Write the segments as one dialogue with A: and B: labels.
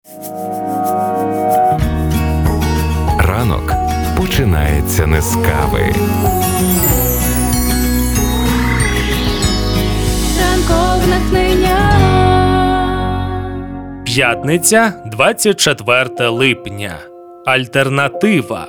A: Ранок починається не з кави.
B: Ранкове натхнення.
C: П'ятниця, 24 липня. Альтернатива.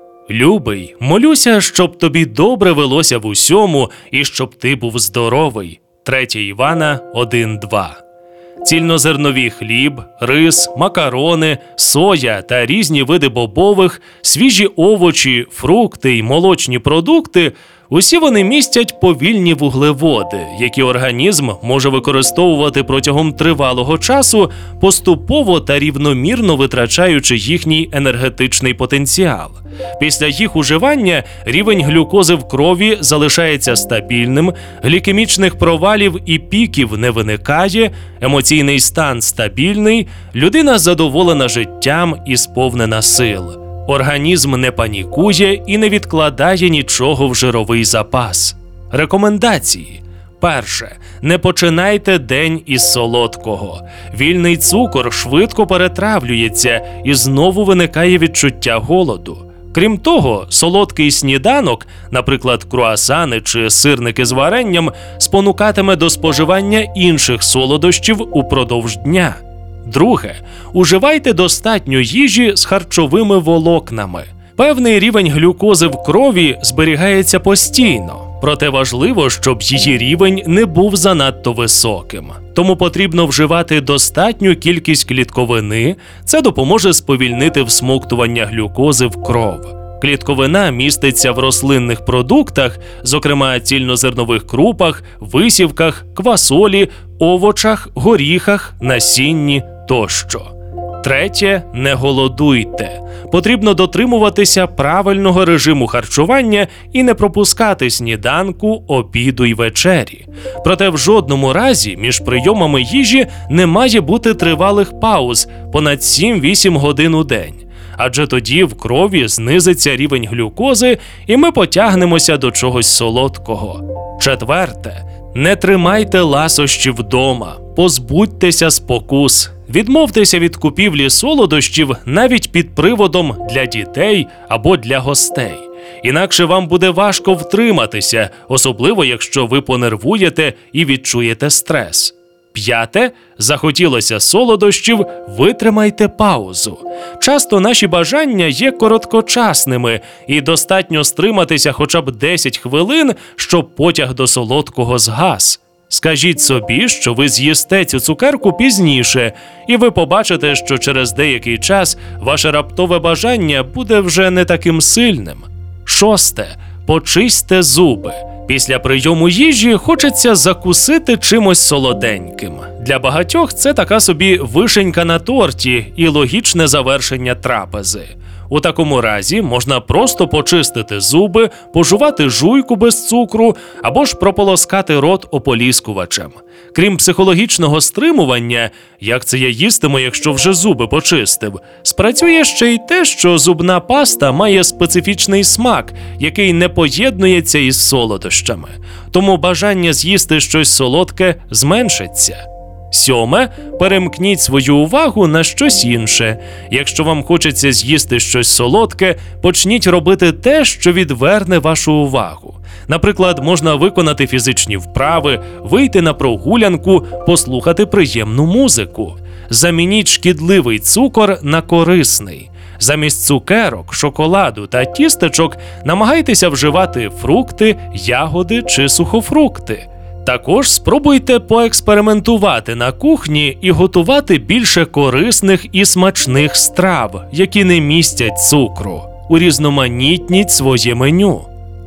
C: Любий, молюся, щоб тобі добре велося в усьому і щоб ти був здоровий. 3 Івана 1:2. Цільнозернові хліб, рис, макарони, соя та різні види бобових, свіжі овочі, фрукти й молочні продукти – усі вони містять повільні вуглеводи, які організм може використовувати протягом тривалого часу, поступово та рівномірно витрачаючи їхній енергетичний потенціал. Після їх уживання рівень глюкози в крові залишається стабільним, глікемічних провалів і піків не виникає, емоційний стан стабільний, людина задоволена життям і сповнена сил. Організм не панікує і не відкладає нічого в жировий запас. Рекомендації. Перше. Не починайте день із солодкого. Вільний цукор швидко перетравлюється і знову виникає відчуття голоду. Крім того, солодкий сніданок, наприклад, круасани чи сирники з варенням, спонукатиме до споживання інших солодощів упродовж дня. Друге. Уживайте достатньо їжі з харчовими волокнами. Певний рівень глюкози в крові зберігається постійно, проте важливо, щоб її рівень не був занадто високим. Тому потрібно вживати достатню кількість клітковини, це допоможе сповільнити всмоктування глюкози в кров. Клітковина міститься в рослинних продуктах, зокрема цільнозернових крупах, висівках, квасолі, овочах, горіхах, насінні тощо. Третє. Не голодуйте. Потрібно дотримуватися правильного режиму харчування і не пропускати сніданку, обіду й вечері. Проте в жодному разі між прийомами їжі не має бути тривалих пауз понад 7-8 годин у день. Адже тоді в крові знизиться рівень глюкози і ми потягнемося до чогось солодкого. Четверте. Не тримайте ласощів вдома, позбудьтеся спокус. Відмовтеся від купівлі солодощів навіть під приводом для дітей або для гостей. Інакше вам буде важко втриматися, особливо якщо ви понервуєте і відчуєте стрес. П'яте. Захотілося солодощів, витримайте паузу. Часто наші бажання є короткочасними і достатньо стриматися хоча б 10 хвилин, щоб потяг до солодкого згас. Скажіть собі, що ви з'їсте цю цукерку пізніше, і ви побачите, що через деякий час ваше раптове бажання буде вже не таким сильним. Шосте. Почистьте зуби. Після прийому їжі хочеться закусити чимось солоденьким. Для багатьох це така собі вишенька на торті і логічне завершення трапези. У такому разі можна просто почистити зуби, пожувати жуйку без цукру або ж прополоскати рот ополіскувачем. Крім психологічного стримування, як це я їстиму, якщо вже зуби почистив, спрацює ще й те, що зубна паста має специфічний смак, який не поєднується із солодощами. Тому бажання з'їсти щось солодке зменшиться. Сьоме. Перемкніть свою увагу на щось інше. Якщо вам хочеться з'їсти щось солодке, почніть робити те, що відверне вашу увагу. Наприклад, можна виконати фізичні вправи, вийти на прогулянку, послухати приємну музику. Замініть шкідливий цукор на корисний. Замість цукерок, шоколаду та тістечок намагайтеся вживати фрукти, ягоди чи сухофрукти. Також спробуйте поекспериментувати на кухні і готувати більше корисних і смачних страв, які не містять цукру. Урізноманітніть своє меню.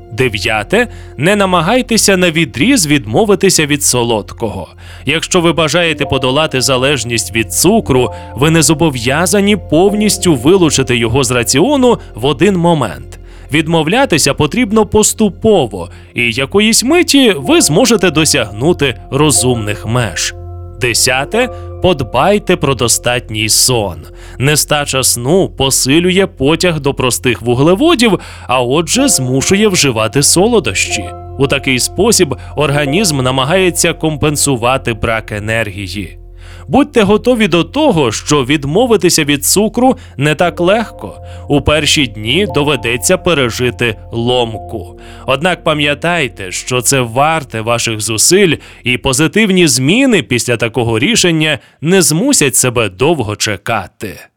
C: 9. Не намагайтеся навідріз відмовитися від солодкого. Якщо ви бажаєте подолати залежність від цукру, ви не зобов'язані повністю вилучити його з раціону в один момент. Відмовлятися потрібно поступово, і якоїсь миті ви зможете досягнути розумних меж. 10. Подбайте про достатній сон. Нестача сну посилює потяг до простих вуглеводів, а отже змушує вживати солодощі. У такий спосіб організм намагається компенсувати брак енергії. Будьте готові до того, що відмовитися від цукру не так легко. У перші дні доведеться пережити ломку. Однак пам'ятайте, що це варте ваших зусиль, і позитивні зміни після такого рішення не змусять себе довго чекати.